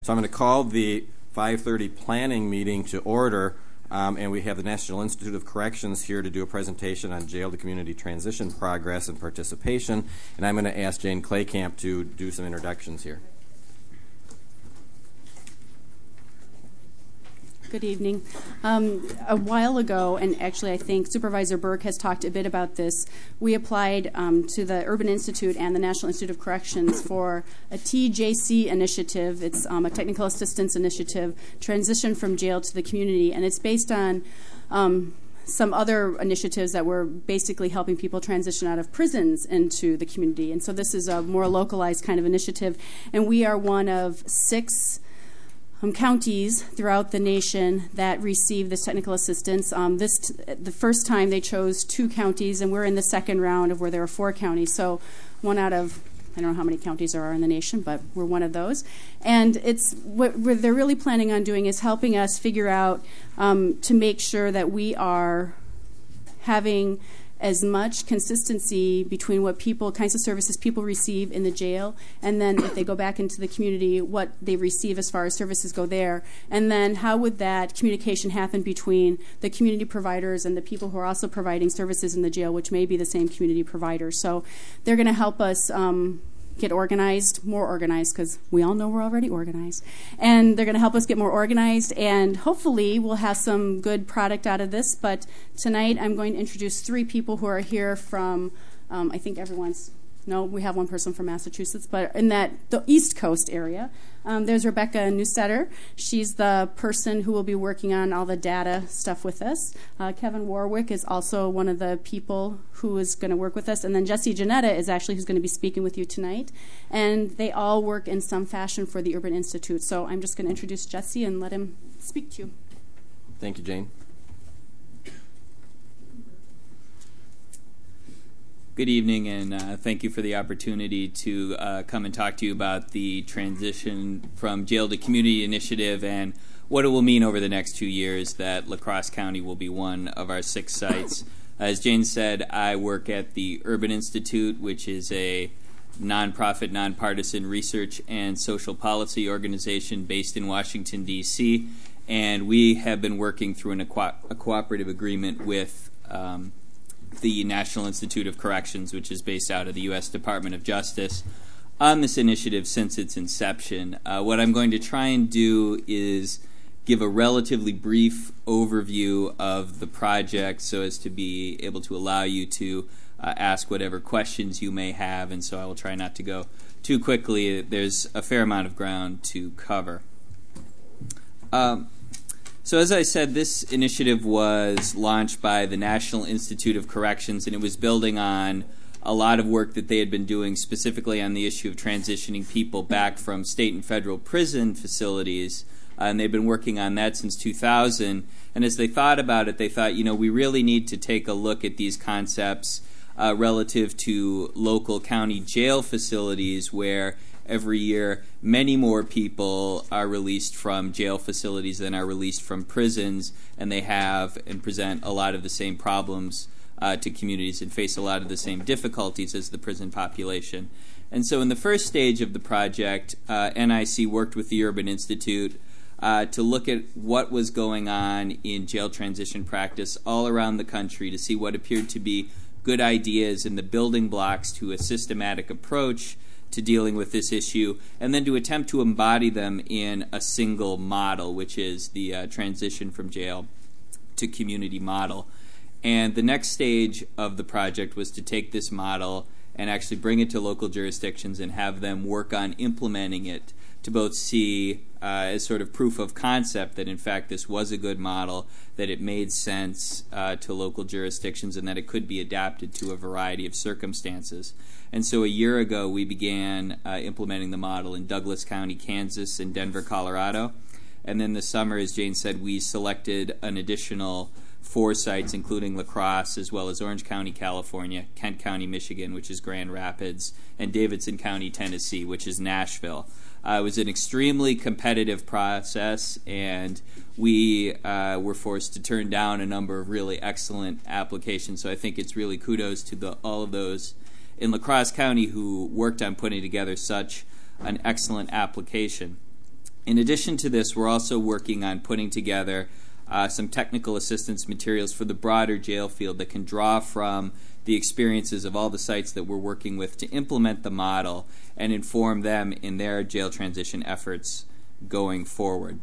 So I'm going to call the 5:30 planning meeting to order, and we have the National Institute of Corrections here to do a presentation on jail to community transition progress and participation, and I'm going to ask Jane Claycamp to do some introductions here. Good evening. A while ago, and actually I think Supervisor Burke has talked a bit about this, we applied to the Urban Institute and the National Institute of Corrections for a TJC initiative. It's a technical assistance initiative, transition from jail to the community, and it's based on some other initiatives that were basically helping people transition out of prisons into the community. And so this is a more localized kind of initiative, and we are one of 6 counties throughout the nation that receive this technical assistance. The first time they chose 2 counties, and we're in the second round of where there are 4 counties. So one out of, I don't know how many counties there are in the nation, but we're one of those. And it's what they're really planning on doing is helping us figure out to make sure that we are having as much consistency between what kinds of services people receive in the jail, and then if they go back into the community, what they receive as far as services go there, and then how would that communication happen between the community providers and the people who are also providing services in the jail, which may be the same community provider. So they're going to help us get organized, more organized, because we all know we're already organized. And they're going to help us get more organized, and hopefully we'll have some good product out of this. But tonight I'm going to introduce 3 people who are here from, I think we have one person from Massachusetts, but in the East Coast area. There's Rebecca Neustetter. She's the person who will be working on all the data stuff with us. Kevin Warwick is also one of the people who is going to work with us. And then Jesse Janetta is actually who's going to be speaking with you tonight. And they all work in some fashion for the Urban Institute. So I'm just going to introduce Jesse and let him speak to you. Thank you, Jane. Good evening, and thank you for the opportunity to come and talk to you about the transition from jail to community initiative and what it will mean over the next 2 years that La Crosse County will be one of our 6 sites. As Jane said, I work at the Urban Institute, which is a nonprofit, nonpartisan research and social policy organization based in Washington, D.C., and we have been working through a cooperative agreement with the National Institute of Corrections, which is based out of the U.S. Department of Justice, on this initiative since its inception. What I'm going to try and do is give a relatively brief overview of the project so as to be able to allow you to ask whatever questions you may have, and so I will try not to go too quickly. There's a fair amount of ground to cover. So as I said, this initiative was launched by the National Institute of Corrections, and it was building on a lot of work that they had been doing specifically on the issue of transitioning people back from state and federal prison facilities, and they've been working on that since 2000. And as they thought about it, they thought, we really need to take a look at these concepts relative to local county jail facilities where every year many more people are released from jail facilities than are released from prisons, and they have and present a lot of the same problems to communities and face a lot of the same difficulties as the prison population. And so in the first stage of the project, NIC worked with the Urban Institute to look at what was going on in jail transition practice all around the country to see what appeared to be good ideas and the building blocks to a systematic approach to dealing with this issue, and then to attempt to embody them in a single model, which is the transition from jail to community model. And the next stage of the project was to take this model and actually bring it to local jurisdictions and have them work on implementing it to both see as sort of proof of concept that in fact this was a good model, that it made sense to local jurisdictions, and that it could be adapted to a variety of circumstances. And so a year ago we began implementing the model in Douglas County, Kansas, and Denver, Colorado. And then this summer, as Jane said, we selected an additional 4 sites, including La Crosse, as well as Orange County, California, Kent County, Michigan, which is Grand Rapids, and Davidson County, Tennessee, which is Nashville. It was an extremely competitive process, and we were forced to turn down a number of really excellent applications. So I think it's really kudos to all of those in La Crosse County who worked on putting together such an excellent application. In addition to this, we're also working on putting together some technical assistance materials for the broader jail field that can draw from the experiences of all the sites that we're working with to implement the model and inform them in their jail transition efforts going forward.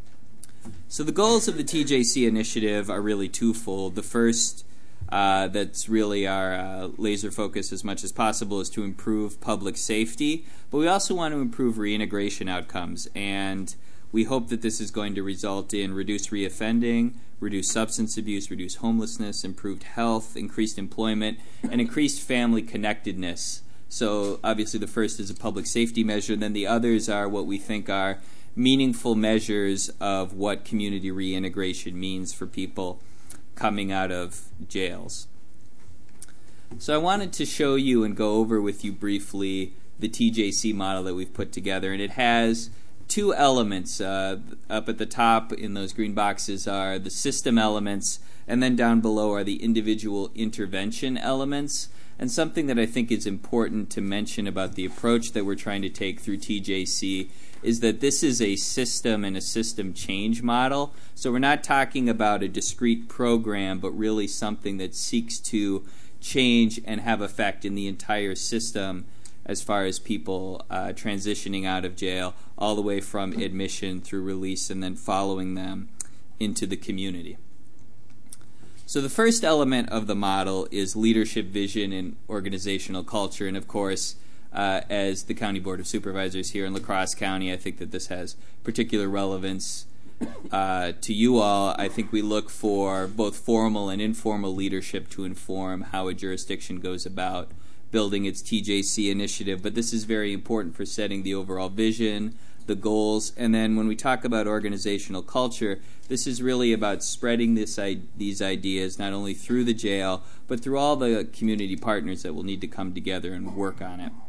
So the goals of the TJC initiative are really twofold. The first, that's really our laser focus as much as possible, is to improve public safety, but we also want to improve reintegration outcomes, and we hope that this is going to result in reduced reoffending, reduced substance abuse, reduced homelessness, improved health, increased employment, and increased family connectedness. So obviously the first is a public safety measure, and then the others are what we think are meaningful measures of what community reintegration means for people coming out of jails. So I wanted to show you and go over with you briefly the TJC model that we've put together, and it has two elements. Up at the top in those green boxes are the system elements, and then down below are the individual intervention elements. And something that I think is important to mention about the approach that we're trying to take through TJC is that this is a system and a system change model. So we're not talking about a discrete program, but really something that seeks to change and have effect in the entire system as far as people transitioning out of jail, all the way from admission through release and then following them into the community. So the first element of the model is leadership, vision, and organizational culture. And of course, as the County Board of Supervisors here in La Crosse County, I think that this has particular relevance to you all. I think we look for both formal and informal leadership to inform how a jurisdiction goes about building its TJC initiative, but this is very important for setting the overall vision, the goals, and then when we talk about organizational culture, this is really about spreading these ideas not only through the jail, but through all the community partners that will need to come together and work on it.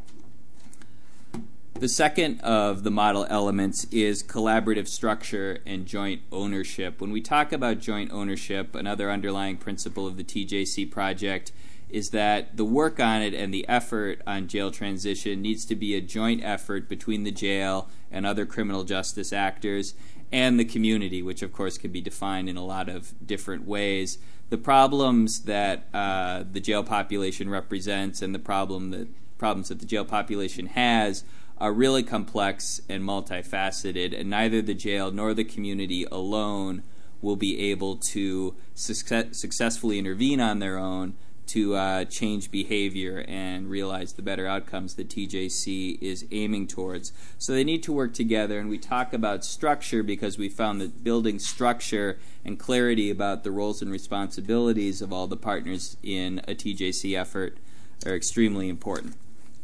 The second of the model elements is collaborative structure and joint ownership. When we talk about joint ownership, another underlying principle of the TJC project is that the work on it and the effort on jail transition needs to be a joint effort between the jail and other criminal justice actors and the community, which of course can be defined in a lot of different ways. The problems that the jail population represents and the problems that the jail population has are really complex and multifaceted, and neither the jail nor the community alone will be able to successfully intervene on their own to change behavior and realize the better outcomes that TJC is aiming towards. So they need to work together, and we talk about structure because we found that building structure and clarity about the roles and responsibilities of all the partners in a TJC effort are extremely important.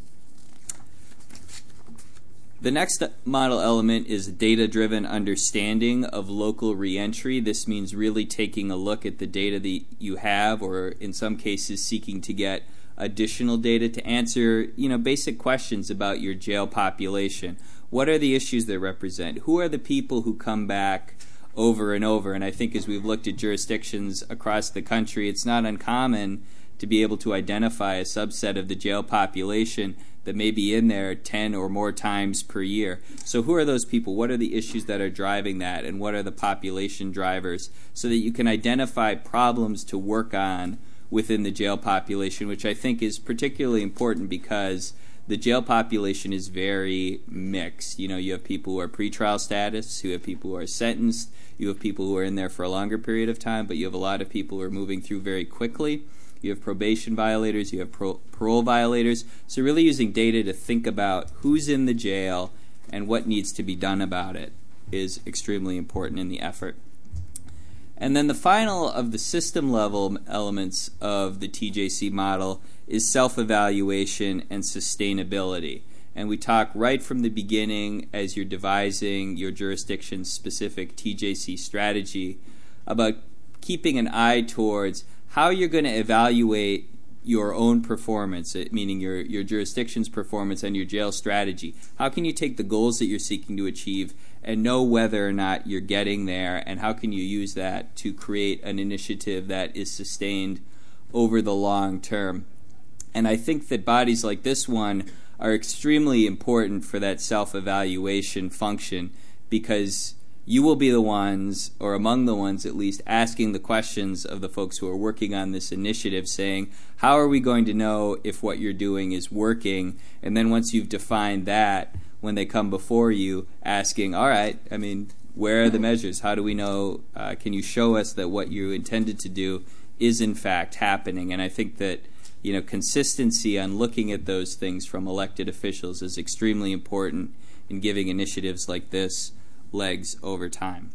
The next model element is data-driven understanding of local reentry. This means really taking a look at the data that you have, or in some cases seeking to get additional data to answer, basic questions about your jail population. What are the issues they represent? Who are the people who come back over and over? And I think as we've looked at jurisdictions across the country, it's not uncommon to be able to identify a subset of the jail population that may be in there 10 or more times per year. So who are those people? What are the issues that are driving that? And what are the population drivers? So that you can identify problems to work on within the jail population, which I think is particularly important because the jail population is very mixed. You have people who are pretrial status, you have people who are sentenced, you have people who are in there for a longer period of time, but you have a lot of people who are moving through very quickly. You have probation violators, you have parole violators. So really using data to think about who's in the jail and what needs to be done about it is extremely important in the effort. And then the final of the system level elements of the TJC model is self-evaluation and sustainability. And we talk right from the beginning as you're devising your jurisdiction-specific TJC strategy about keeping an eye towards how you're going to evaluate your own performance, meaning your jurisdiction's performance and your jail strategy. How can you take the goals that you're seeking to achieve and know whether or not you're getting there, and how can you use that to create an initiative that is sustained over the long term? And I think that bodies like this one are extremely important for that self-evaluation function because you will be the ones, or among the ones at least, asking the questions of the folks who are working on this initiative, saying, how are we going to know if what you're doing is working? And then once you've defined that, when they come before you, asking, all right, I mean, where are the measures? How do we know? Can you show us that what you intended to do is in fact happening? And I think that consistency on looking at those things from elected officials is extremely important in giving initiatives like this legs over time.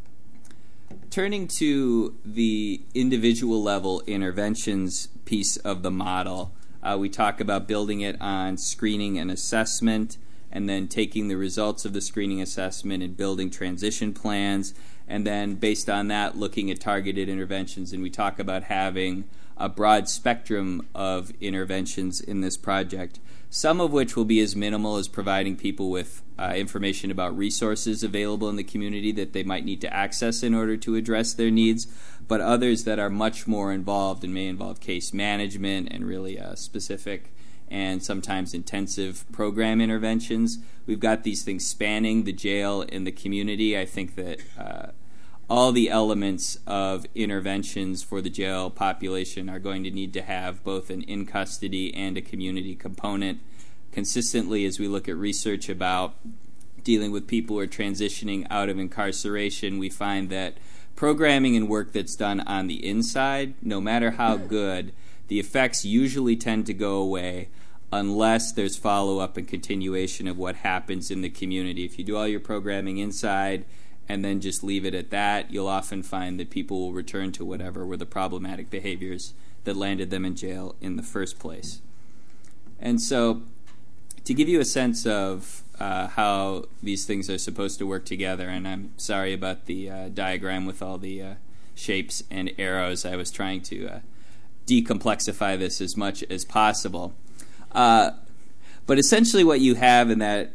Turning to the individual level interventions piece of the model, we talk about building it on screening and assessment, and then taking the results of the screening assessment and building transition plans, and then based on that looking at targeted interventions. And we talk about having a broad spectrum of interventions in this project, some of which will be as minimal as providing people with information about resources available in the community that they might need to access in order to address their needs, but others that are much more involved and may involve case management and really specific and sometimes intensive program interventions. We've got these things spanning the jail and the community. I think that all the elements of interventions for the jail population are going to need to have both an in-custody and a community component. Consistently, as we look at research about dealing with people who are transitioning out of incarceration, we find that programming and work that's done on the inside, no matter how good, the effects usually tend to go away unless there's follow-up and continuation of what happens in the community. If you do all your programming inside and then just leave it at that, you'll often find that people will return to whatever were the problematic behaviors that landed them in jail in the first place. And so, to give you a sense of how these things are supposed to work together, and I'm sorry about the diagram with all the shapes and arrows. I was trying to decomplexify this as much as possible. But essentially what you have in that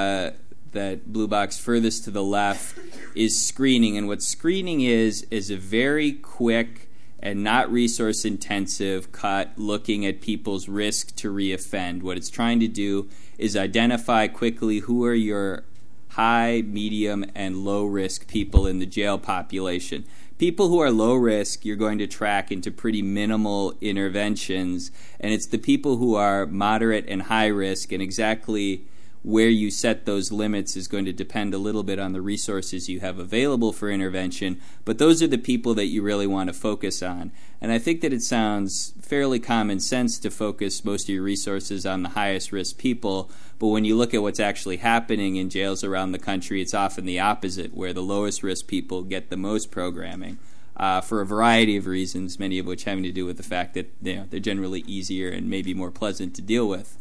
blue box furthest to the left is screening. And what screening is a very quick and not resource-intensive cut looking at people's risk to reoffend. What it's trying to do is identify quickly who are your high, medium, and low-risk people in the jail population. People who are low risk, you're going to track into pretty minimal interventions, and it's the people who are moderate and high risk, and exactly where you set those limits is going to depend a little bit on the resources you have available for intervention, but those are the people that you really want to focus on. And I think that it sounds fairly common sense to focus most of your resources on the highest risk people, but when you look at what's actually happening in jails around the country, it's often the opposite, where the lowest risk people get the most programming for a variety of reasons, many of which having to do with the fact that they're generally easier and maybe more pleasant to deal with.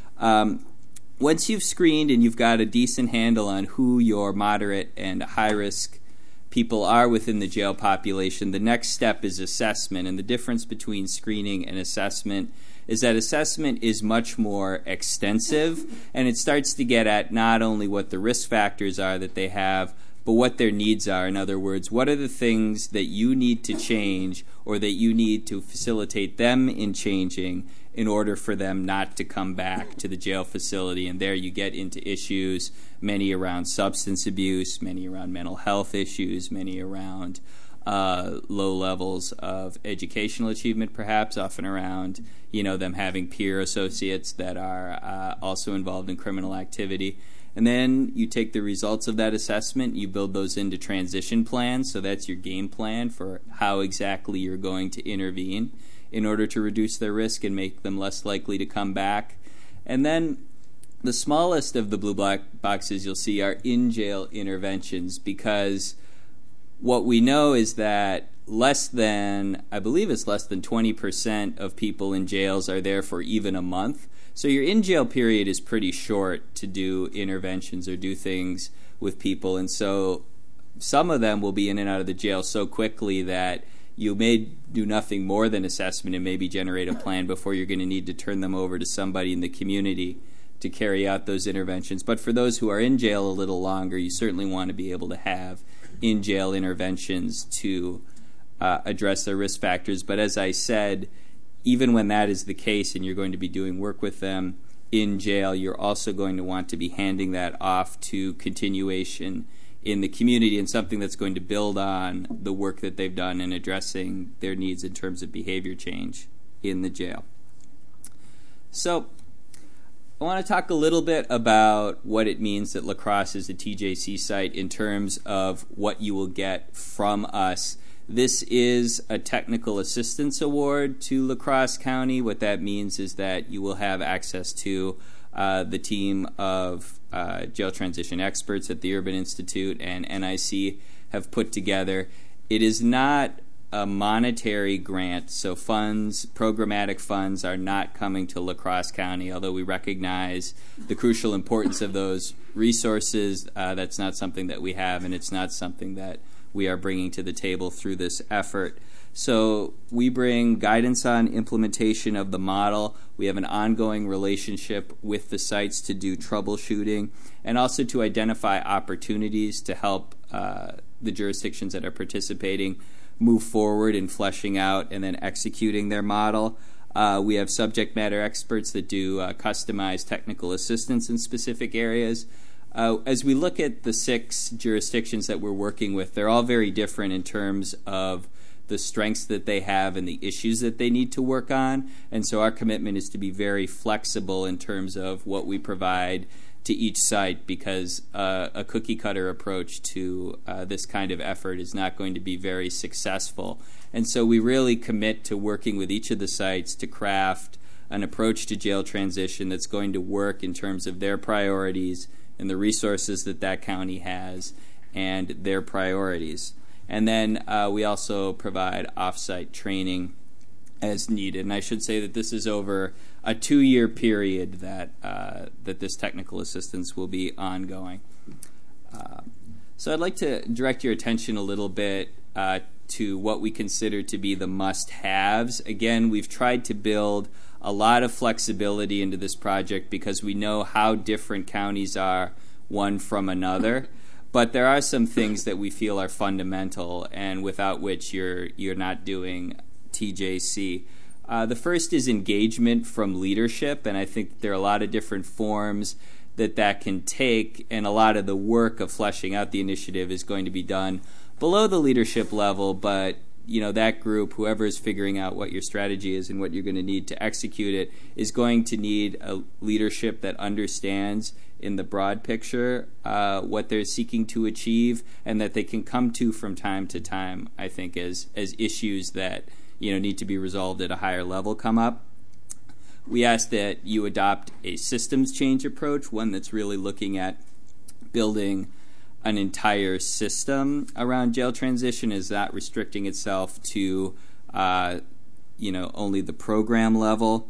Once you've screened and you've got a decent handle on who your moderate and high-risk people are within the jail population, the next step is assessment. And the difference between screening and assessment is that assessment is much more extensive, and it starts to get at not only what the risk factors are that they have, but what their needs are. In other words, what are the things that you need to change or that you need to facilitate them in changing in order for them not to come back to the jail facility. And there you get into issues, many around substance abuse, many around mental health issues, many around low levels of educational achievement, perhaps, often around them having peer associates that are also involved in criminal activity. And then you take the results of that assessment, you build those into transition plans, so that's your game plan for how exactly you're going to intervene in order to reduce their risk and make them less likely to come back. And then the smallest of the blue black boxes you'll see are in-jail interventions, because what we know is that less than 20% of people in jails are there for even a month. So your in-jail period is pretty short to do interventions or do things with people. And so some of them will be in and out of the jail so quickly that you may do nothing more than assessment and maybe generate a plan before you're going to need to turn them over to somebody in the community to carry out those interventions. But for those who are in jail a little longer, you certainly want to be able to have in-jail interventions to address their risk factors. But as I said, even when that is the case and you're going to be doing work with them in jail, you're also going to want to be handing that off to continuation in the community and something that's going to build on the work that they've done in addressing their needs in terms of behavior change in the jail. So I want to talk a little bit about what it means that La Crosse is a TJC site in terms of what you will get from us. This is a technical assistance award to La Crosse County. What that means is that you will have access to the team of jail transition experts that the Urban Institute and NIC have put together. It is not a monetary grant, so funds, programmatic funds, are not coming to La Crosse County, although we recognize the crucial importance of those resources. That's not something that we have, and it's not something that we are bringing to the table through this effort. So we bring guidance on implementation of the model. We have an ongoing relationship with the sites to do troubleshooting and also to identify opportunities to help the jurisdictions that are participating move forward in fleshing out and then executing their model. We have subject matter experts that do customized technical assistance in specific areas. As we look at the 6 jurisdictions that we're working with, they're all very different in terms of the strengths that they have and the issues that they need to work on. And so our commitment is to be very flexible in terms of what we provide to each site, because a cookie-cutter approach to this kind of effort is not going to be very successful. And so we really commit to working with each of the sites to craft an approach to jail transition that's going to work in terms of their priorities and the resources that that county has and their priorities. And then we also provide off-site training as needed. And I should say that this is over a 2-year period that this technical assistance will be ongoing. So I'd like to direct your attention a little bit to what we consider to be the must-haves. Again, we've tried to build a lot of flexibility into this project because we know how different counties are one from another. But there are some things that we feel are fundamental and without which you're not doing TJC. The first is engagement from leadership, and I think there are a lot of different forms that can take, and a lot of the work of fleshing out the initiative is going to be done below the leadership level, but that group, whoever is figuring out what your strategy is and what you're going to need to execute it, is going to need a leadership that understands in the broad picture what they're seeking to achieve, and that they can come to from time to time, I think, as issues that need to be resolved at a higher level come up. We ask that you adopt a systems change approach, one that's really looking at building an entire system around jail transition, is not restricting itself to only the program level.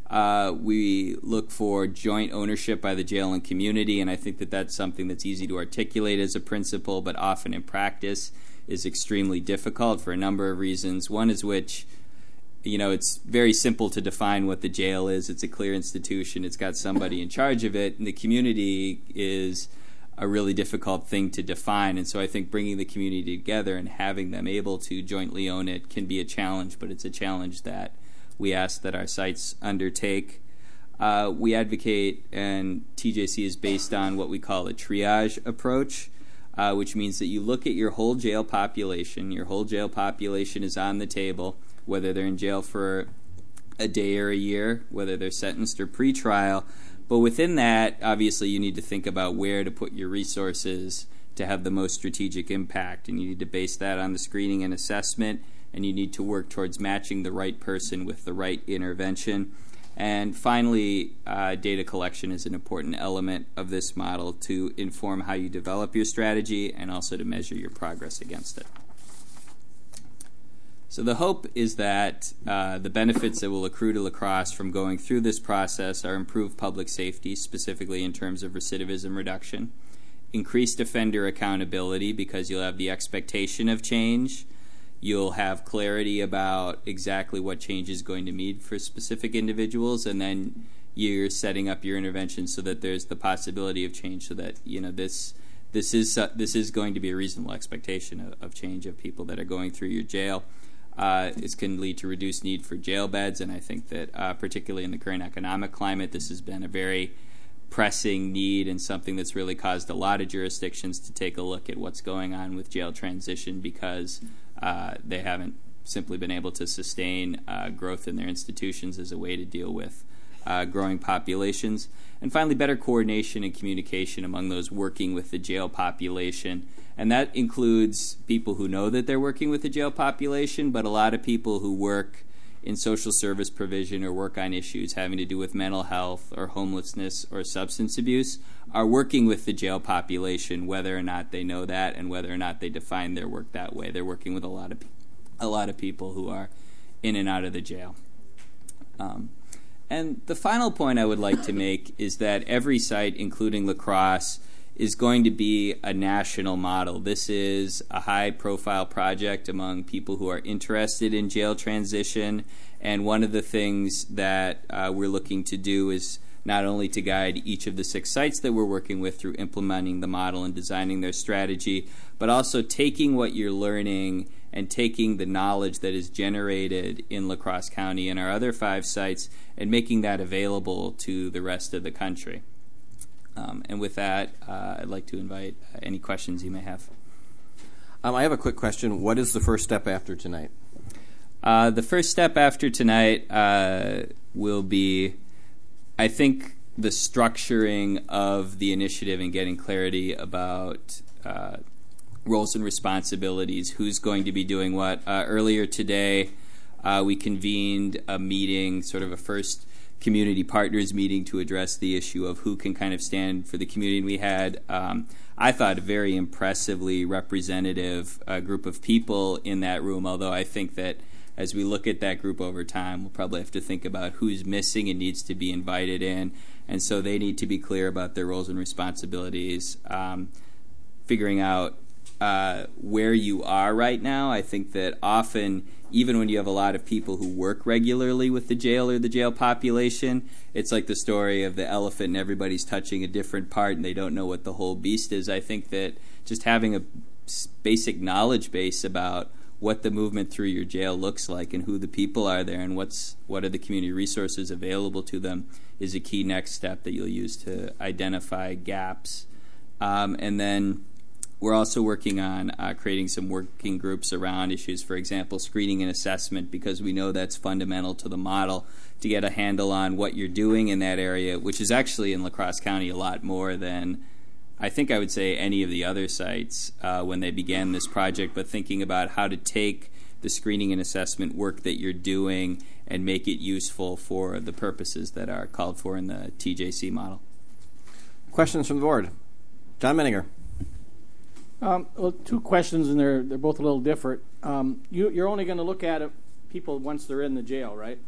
We look for joint ownership by the jail and community, and I think that that's something that's easy to articulate as a principle, but often in practice is extremely difficult for a number of reasons. One is which, it's very simple to define what the jail is. It's a clear institution. It's got somebody in charge of it, and the community is a really difficult thing to define. And so I think bringing the community together and having them able to jointly own it can be a challenge, but it's a challenge that we ask that our sites undertake. We advocate, and TJC is based on what we call a triage approach, which means that you look at your whole jail population. Your whole jail population is on the table, whether they're in jail for a day or a year, whether they're sentenced or pretrial. But within that, obviously, you need to think about where to put your resources to have the most strategic impact. And you need to base that on the screening and assessment, and you need to work towards matching the right person with the right intervention. And finally, data collection is an important element of this model to inform how you develop your strategy and also to measure your progress against it. So the hope is that the benefits that will accrue to La Crosse from going through this process are improved public safety, specifically in terms of recidivism reduction, increased offender accountability because you'll have the expectation of change, you'll have clarity about exactly what change is going to mean for specific individuals, and then you're setting up your intervention so that there's the possibility of change, so that this is going to be a reasonable expectation of change of people that are going through your jail. This can lead to reduced need for jail beds, and I think that particularly in the current economic climate, this has been a very pressing need and something that's really caused a lot of jurisdictions to take a look at what's going on with jail transition because they haven't simply been able to sustain growth in their institutions as a way to deal with growing populations. And finally, better coordination and communication among those working with the jail population. And that includes people who know that they're working with the jail population, but a lot of people who work in social service provision or work on issues having to do with mental health or homelessness or substance abuse are working with the jail population, whether or not they know that and whether or not they define their work that way. They're working with a lot of people who are in and out of the jail. And the final point I would like to make is that every site, including La Crosse, is going to be a national model. This is a high-profile project among people who are interested in jail transition, and one of the things that we're looking to do is not only to guide each of the 6 sites that we're working with through implementing the model and designing their strategy, but also taking what you're learning and taking the knowledge that is generated in La Crosse County and our other 5 sites and making that available to the rest of the country. And with that, I'd like to invite any questions you may have. I have a quick question. What is the first step after tonight? The first step after tonight will be, I think, the structuring of the initiative and getting clarity about roles and responsibilities, who's going to be doing what. Earlier today, we convened a meeting, sort of a first community partners meeting to address the issue of who can kind of stand for the community. And we had, I thought, a very impressively representative group of people in that room, although I think that as we look at that group over time, we'll probably have to think about who's missing and needs to be invited in. And so they need to be clear about their roles and responsibilities, figuring out where you are right now. I think that often, even when you have a lot of people who work regularly with the jail or the jail population, it's like the story of the elephant and everybody's touching a different part and they don't know what the whole beast is. I think that just having a basic knowledge base about what the movement through your jail looks like and who the people are there and what are the community resources available to them is a key next step that you'll use to identify gaps. And then we're also working on creating some working groups around issues, for example, screening and assessment, because we know that's fundamental to the model to get a handle on what you're doing in that area, which is actually in La Crosse County a lot more than I think I would say any of the other sites when they began this project, but thinking about how to take the screening and assessment work that you're doing and make it useful for the purposes that are called for in the TJC model. Questions from the board? John Menninger. Well, 2 questions, and they're both a little different. You're only going to look at people once they're in the jail, right?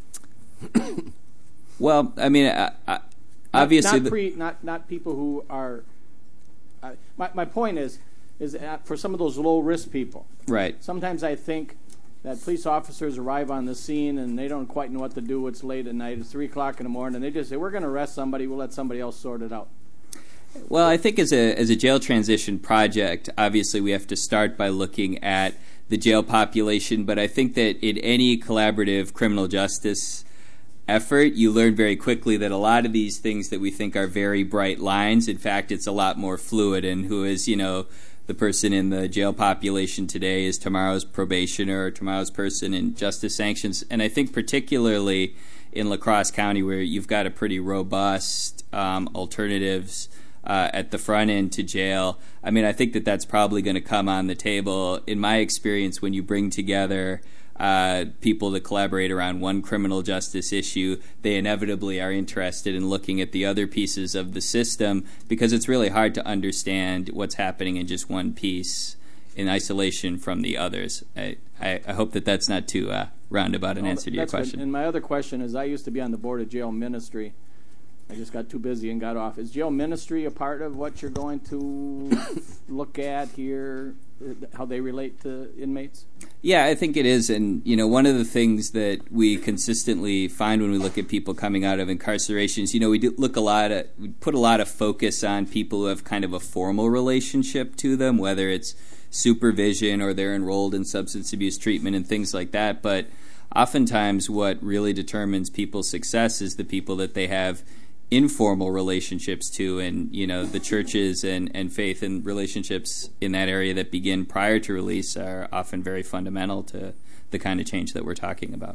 Well, I mean, obviously, not people who are. My point is for some of those low risk people. Right. Sometimes I think that police officers arrive on the scene and they don't quite know what to do. It's late at night. It's 3:00 in the morning, and they just say, "We're going to arrest somebody. We'll let somebody else sort it out." Well, I think as a jail transition project, obviously we have to start by looking at the jail population, but I think that in any collaborative criminal justice effort, you learn very quickly that a lot of these things that we think are very bright lines, in fact, it's a lot more fluid, and who is, the person in the jail population today is tomorrow's probationer or tomorrow's person in justice sanctions. And I think particularly in La Crosse County, where you've got a pretty robust alternatives at the front end to jail, I mean, I think that that's probably going to come on the table. In my experience, when you bring together people to collaborate around one criminal justice issue, they inevitably are interested in looking at the other pieces of the system, because it's really hard to understand what's happening in just one piece in isolation from the others. I hope that that's not too roundabout an answer to your question. Good. And my other question is, I used to be on the board of jail ministry. I just got too busy and got off. Is jail ministry a part of what you're going to look at here, how they relate to inmates? Yeah, I think it is. And, one of the things that we consistently find when we look at people coming out of incarcerations, we put a lot of focus on people who have kind of a formal relationship to them, whether it's supervision or they're enrolled in substance abuse treatment and things like that. But oftentimes what really determines people's success is the people that they have informal relationships too, and the churches and faith and relationships in that area that begin prior to release are often very fundamental to the kind of change that we're talking about.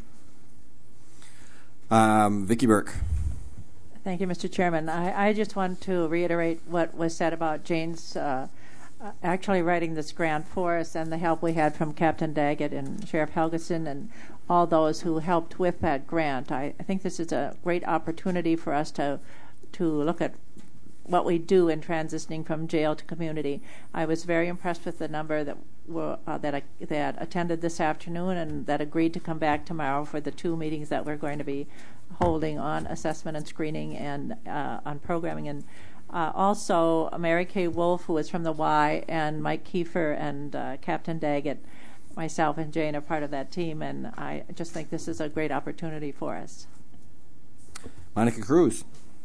Vicki Burke. Thank you, Mr. Chairman. I just want to reiterate what was said about Jane's actually writing this grant for us and the help we had from Captain Daggett and Sheriff Helgeson and all those who helped with that grant. I think this is a great opportunity for us to look at what we do in transitioning from jail to community. I was very impressed with the number that attended this afternoon and that agreed to come back tomorrow for the 2 meetings that we're going to be holding on assessment and screening and on programming. And also Mary Kay Wolf, who is from the Y, and Mike Kiefer and Captain Daggett, myself and Jane are part of that team, and I just think this is a great opportunity for us. Monica Cruz.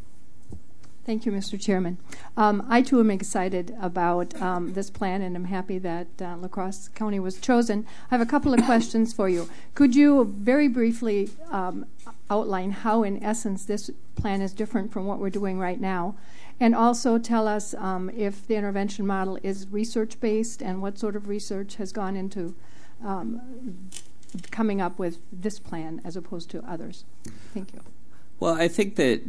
Thank you, Mr. Chairman. I, too, am excited about this plan, and I'm happy that La Crosse County was chosen. I have a couple of questions for you. Could you very briefly outline how, in essence, this plan is different from what we're doing right now? And also tell us if the intervention model is research-based and what sort of research has gone into coming up with this plan as opposed to others. Thank you. Well, I think that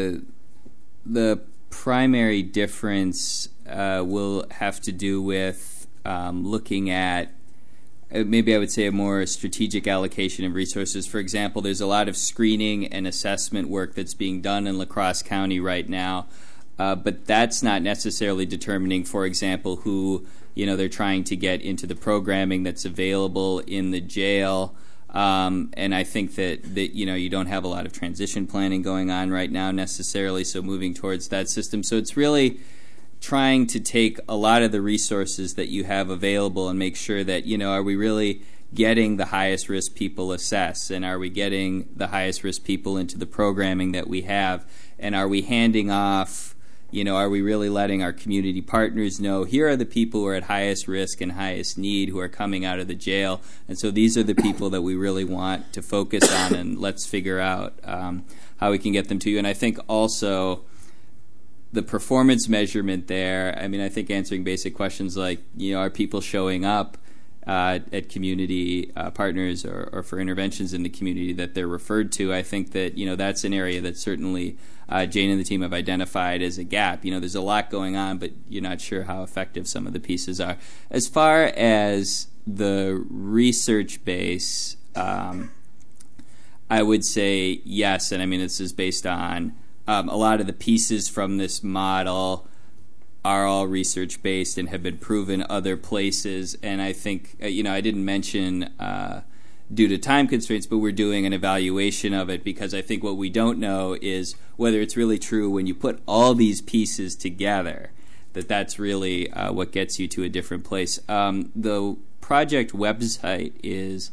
the primary difference will have to do with looking at maybe I would say a more strategic allocation of resources. For example, there's a lot of screening and assessment work that's being done in La Crosse County right now, but that's not necessarily determining, for example, who they're trying to get into the programming that's available in the jail. And I think that you don't have a lot of transition planning going on right now necessarily, so moving towards that system. So it's really trying to take a lot of the resources that you have available and make sure that, are we really getting the highest risk people assessed, and are we getting the highest risk people into the programming that we have, and are we handing off, are we really letting our community partners know here are the people who are at highest risk and highest need who are coming out of the jail, and so these are the people that we really want to focus on, and let's figure out how we can get them to you. And I think also the performance measurement there, I think answering basic questions like, are people showing up at community partners or for interventions in the community that they're referred to, I think that, that's an area that certainly Jane and the team have identified as a gap. There's a lot going on, but you're not sure how effective some of the pieces are. As far as the research base, I would say yes, and this is based on a lot of the pieces from this model are all research-based and have been proven other places. And I think, I didn't mention due to time constraints, but we're doing an evaluation of it because I think what we don't know is whether it's really true when you put all these pieces together, that's really what gets you to a different place. The project website is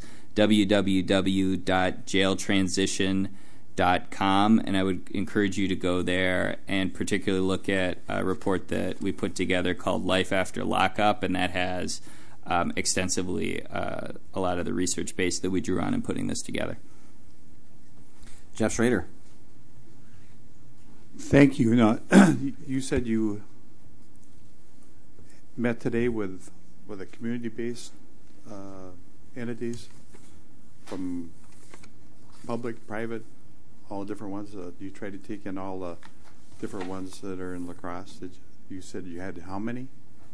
www.jailtransition.com, and I would encourage you to go there and particularly look at a report that we put together called Life After Lockup, and that has extensively a lot of the research base that we drew on in putting this together. Jeff Schrader. Thank you. You said you met today with a community-based entities from public, private, all different ones. You try to take in all the different ones that are in La Crosse. You said you had how many?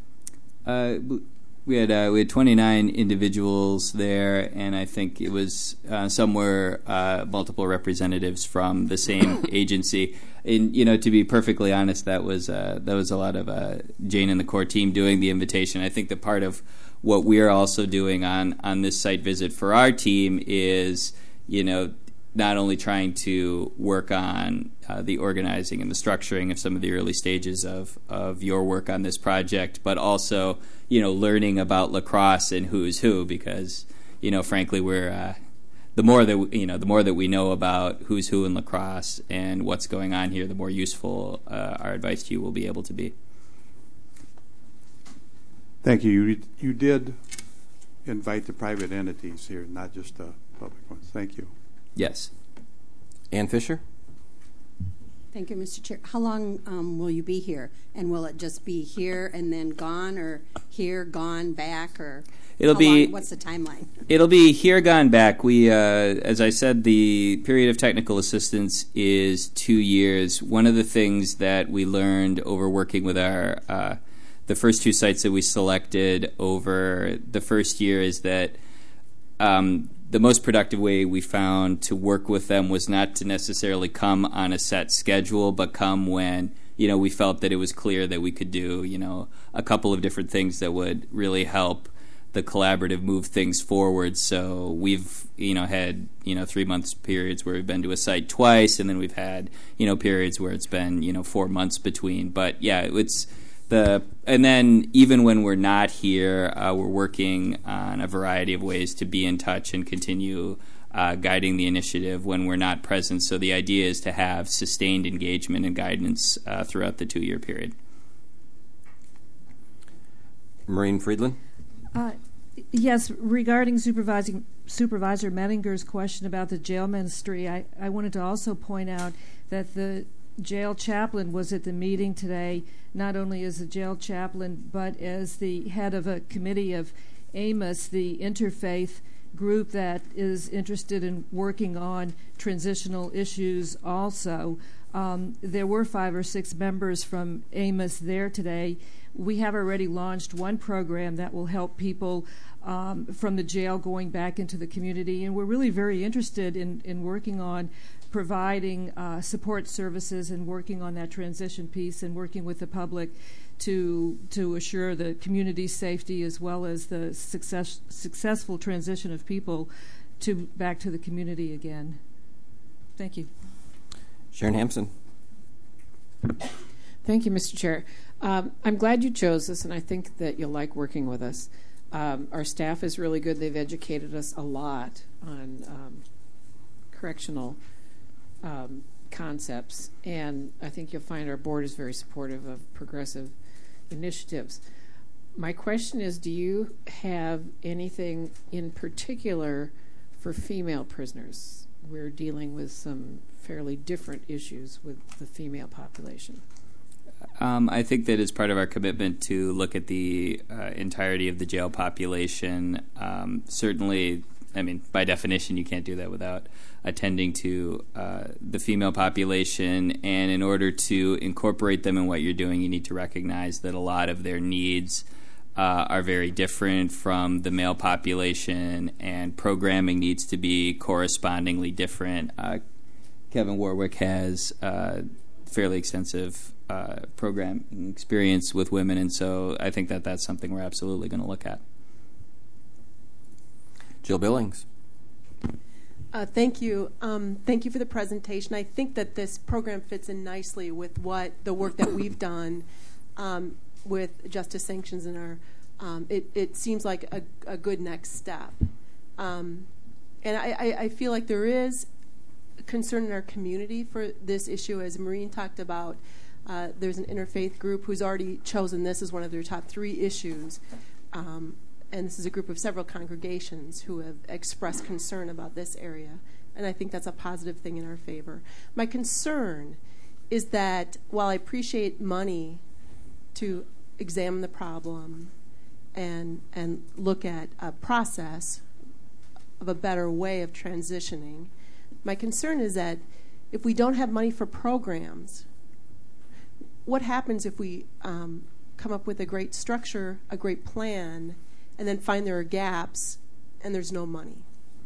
We had 29 individuals there, and I think it was somewhere multiple representatives from the same agency. And to be perfectly honest, that was a lot of Jane and the core team doing the invitation. I think that part of what we're also doing on this site visit for our team is not only trying to work on the organizing and the structuring of some of the early stages of your work on this project, but also, learning about La Crosse and who's who, because, frankly, we're the more that we know about who's who in La Crosse and what's going on here, the more useful our advice to you will be able to be. Thank you. You did invite the private entities here, not just the public ones. Thank you. Yes. Ann Fisher? Thank you, Mr. Chair. How long will you be here? And will it just be here and then gone, or here, gone, back, or what's the timeline? It'll be here, gone, back. We, as I said, the period of technical assistance is 2 years. One of the things that we learned over working with our the first 2 sites that we selected over the first year is that the most productive way we found to work with them was not to necessarily come on a set schedule, but come when we felt that it was clear that we could do a couple of different things that would really help the collaborative move things forward. So we've had 3 months periods where we've been to a site twice, and then we've had periods where it's been 4 months between. But yeah, and then even when we're not here, we're working on a variety of ways to be in touch and continue guiding the initiative when we're not present. So the idea is to have sustained engagement and guidance throughout the 2-year period. Maureen Friedland? Yes, regarding Supervisor Mettinger's question about the jail ministry, I wanted to also point out that the jail chaplain was at the meeting today, not only as a jail chaplain, but as the head of a committee of AMOS, the interfaith group that is interested in working on transitional issues also. There were 5 or 6 members from AMOS there today. We have already launched one program that will help people from the jail going back into the community, and we're really very interested in working on providing support services and working on that transition piece and working with the public to assure the community's safety as well as the successful transition of people back to the community again. Thank you. Sharon Hampson. Thank you, Mr. Chair. I'm glad you chose this, and I think that you'll like working with us. Our staff is really good. They've educated us a lot on correctional concepts, and I think you'll find our board is very supportive of progressive initiatives. My question is, do you have anything in particular for female prisoners? We're dealing with some fairly different issues with the female population. I think that as part of our commitment to look at the entirety of the jail population, certainly, I mean, by definition, you can't do that without attending to the female population. And in order to incorporate them in what you're doing, you need to recognize that a lot of their needs are very different from the male population, and programming needs to be correspondingly different. Kevin Warwick has fairly extensive program experience with women, and so I think that that's something we're absolutely going to look at. Jill Billings. Thank you. Thank you for the presentation. I think that this program fits in nicely with the work that we've done with Justice Sanctions in our. It seems like a good next step, and I feel like there is concern in our community for this issue, as Maureen talked about. There's an interfaith group who's already chosen this as one of their top 3 issues. And this is a group of several congregations who have expressed concern about this area. And I think that's a positive thing in our favor. My concern is that while I appreciate money to examine the problem and look at a process of a better way of transitioning, my concern is that if we don't have money for programs, what happens if we come up with a great structure, a great plan, and then find there are gaps and there's no money?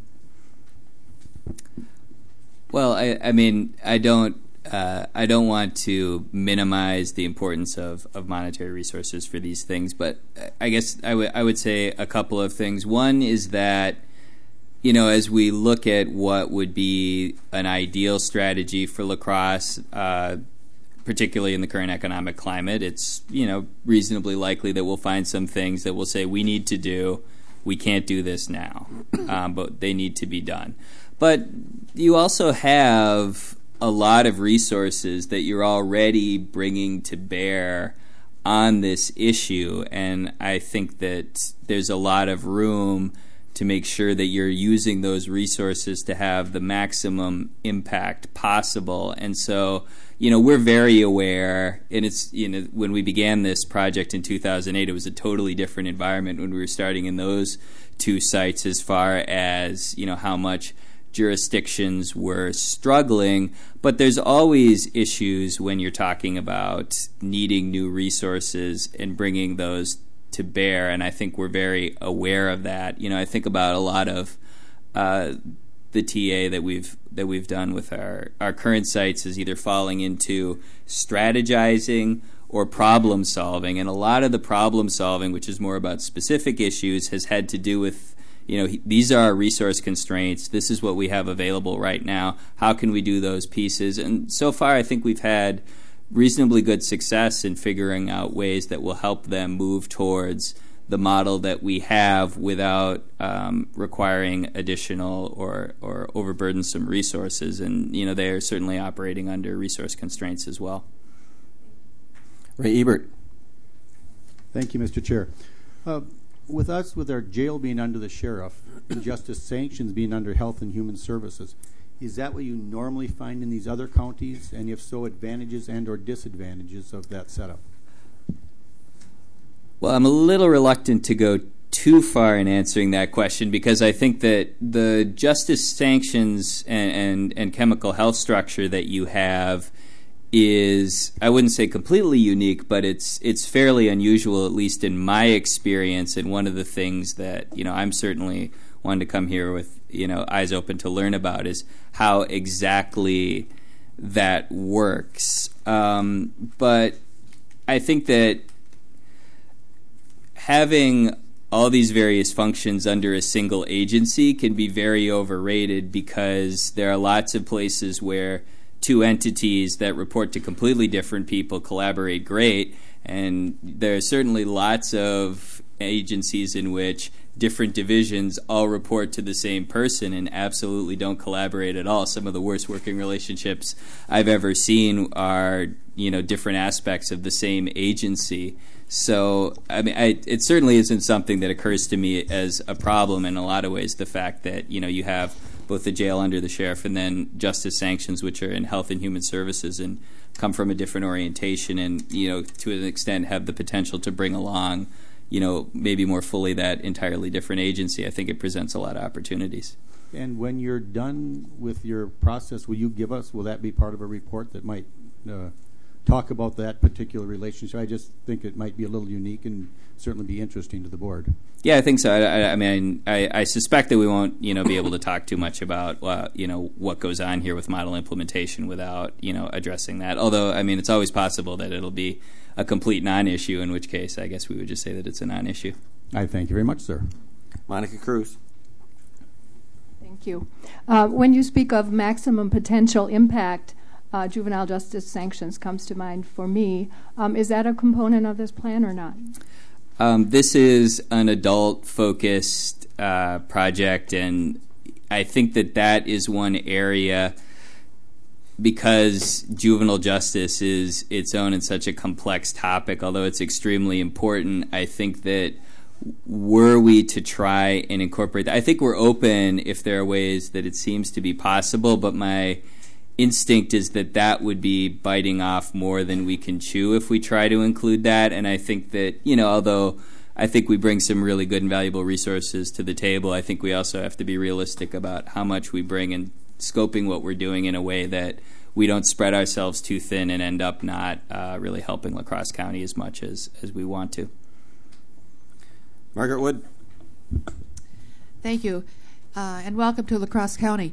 Well, I mean, I don't want to minimize the importance of monetary resources for these things, but I guess I would say a couple of things. One is that, as we look at what would be an ideal strategy for La Crosse, particularly in the current economic climate, it's reasonably likely that we'll find some things that we'll say we need to do. We can't do this now, but they need to be done. But you also have a lot of resources that you're already bringing to bear on this issue, and I think that there's a lot of room to make sure that you're using those resources to have the maximum impact possible. And so, we're very aware, and it's, when we began this project in 2008, it was a totally different environment when we were starting in those two sites as far as, how much jurisdictions were struggling. But there's always issues when you're talking about needing new resources and bringing those to bear, and I think we're very aware of that. I think about a lot of the TA that we've done with our current sites is either falling into strategizing or problem solving, and a lot of the problem solving, which is more about specific issues, has had to do with, these are our resource constraints, this is what we have available right now, how can we do those pieces? And so far I think we've had reasonably good success in figuring out ways that will help them move towards the model that we have without requiring additional or overburdensome resources. And, they are certainly operating under resource constraints as well. Ray Ebert. Thank you, Mr. Chair. With our jail being under the sheriff and justice sanctions being under Health and Human Services, is that what you normally find in these other counties? And if so, advantages and or disadvantages of that setup? Well, I'm a little reluctant to go too far in answering that question because I think that the justice sanctions and chemical health structure that you have is, I wouldn't say completely unique, but it's fairly unusual, at least in my experience. And one of the things that, I'm certainly one to come here with, eyes open to learn about is how exactly that works. But I think that having all these various functions under a single agency can be very overrated because there are lots of places where two entities that report to completely different people collaborate great, and there are certainly lots of agencies in which different divisions all report to the same person and absolutely don't collaborate at all. Some of the worst working relationships I've ever seen are, different aspects of the same agency. So, it certainly isn't something that occurs to me as a problem in a lot of ways, the fact that, you have both the jail under the sheriff and then justice sanctions, which are in Health and Human Services and come from a different orientation and, to an extent have the potential to bring along, maybe more fully that entirely different agency. I think it presents a lot of opportunities. And when you're done with your process, will that be part of a report that might talk about that particular relationship? I just think it might be a little unique and certainly be interesting to the board. Yeah, I think so. I suspect that we won't, be able to talk too much about, what goes on here with model implementation without, addressing that. Although, it's always possible that it'll be a complete non-issue, in which case I guess we would just say that it's a non-issue. I thank you very much, sir. Monica Cruz. Thank you. When you speak of maximum potential impact, juvenile justice sanctions comes to mind for me. Is that a component of this plan or not? This is an adult-focused project, and I think that is one area, because juvenile justice is its own and such a complex topic, although it's extremely important. I think that were we to try and incorporate that, I think we're open if there are ways that it seems to be possible, but my instinct is that would be biting off more than we can chew if we try to include that. And I think that, although I think we bring some really good and valuable resources to the table, I think we also have to be realistic about how much we bring and scoping what we're doing in a way that we don't spread ourselves too thin and end up not really helping La Crosse County as much as we want to. Margaret Wood. Thank you, and welcome to La Crosse County.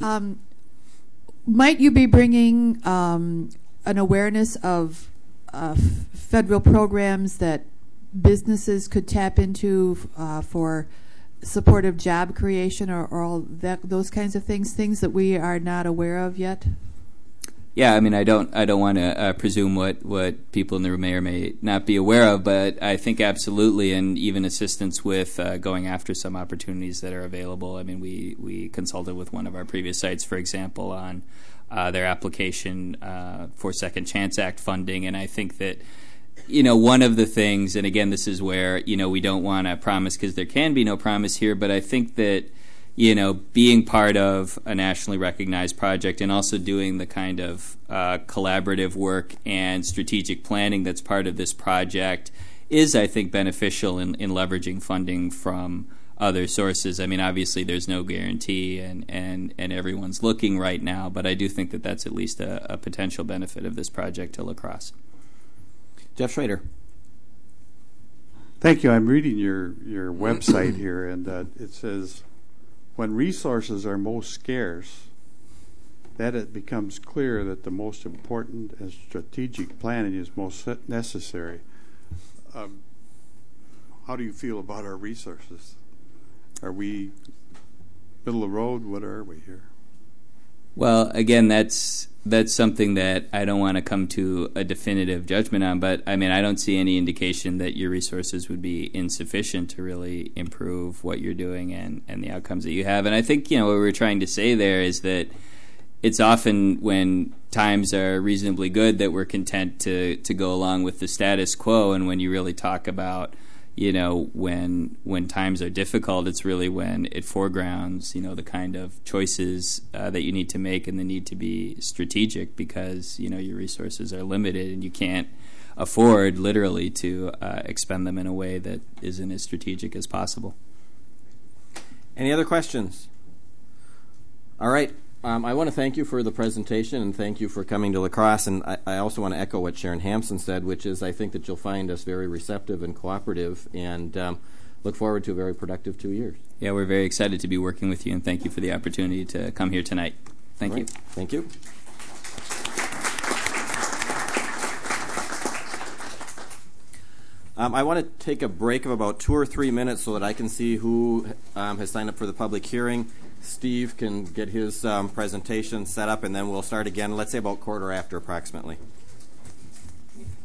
Might you be bringing an awareness of federal programs that businesses could tap into for supportive job creation or all those kinds of things that we are not aware of yet? Yeah, I don't want to presume what people in the room may or may not be aware of, but I think absolutely, and even assistance with going after some opportunities that are available. We consulted with one of our previous sites, for example, on their application for Second Chance Act funding, and I think that one of the things, and again, this is where we don't want to promise because there can be no promise here, but I think that being part of a nationally recognized project and also doing the kind of collaborative work and strategic planning that's part of this project is, I think, beneficial in leveraging funding from other sources. I mean, obviously, there's no guarantee, and everyone's looking right now, but I do think that that's at least a potential benefit of this project to La Crosse. Jeff Schrader. Thank you. I'm reading your website here, and it says, when resources are most scarce, that it becomes clear that the most important and strategic planning is most necessary. How do you feel about our resources? Are we middle of the road? What are we here? Well, again, that's something that I don't want to come to a definitive judgment on, but I mean, I don't see any indication that your resources would be insufficient to really improve what you're doing and the outcomes that you have. And I think, what we're trying to say there is that it's often when times are reasonably good that we're content to go along with the status quo, and when you really talk about when times are difficult, it's really when it foregrounds, the kind of choices that you need to make and the need to be strategic because, your resources are limited and you can't afford literally to expend them in a way that isn't as strategic as possible. Any other questions? All right. I want to thank you for the presentation and thank you for coming to La Crosse. And I also want to echo what Sharon Hampson said, which is I think that you'll find us very receptive and cooperative and look forward to a very productive 2 years. Yeah, we're very excited to be working with you, and thank you for the opportunity to come here tonight. Thank you. Thank you. I want to take a break of about 2 or 3 minutes so that I can see who has signed up for the public hearing. Steve can get his presentation set up, and then we'll start again, let's say about 1/4 after approximately.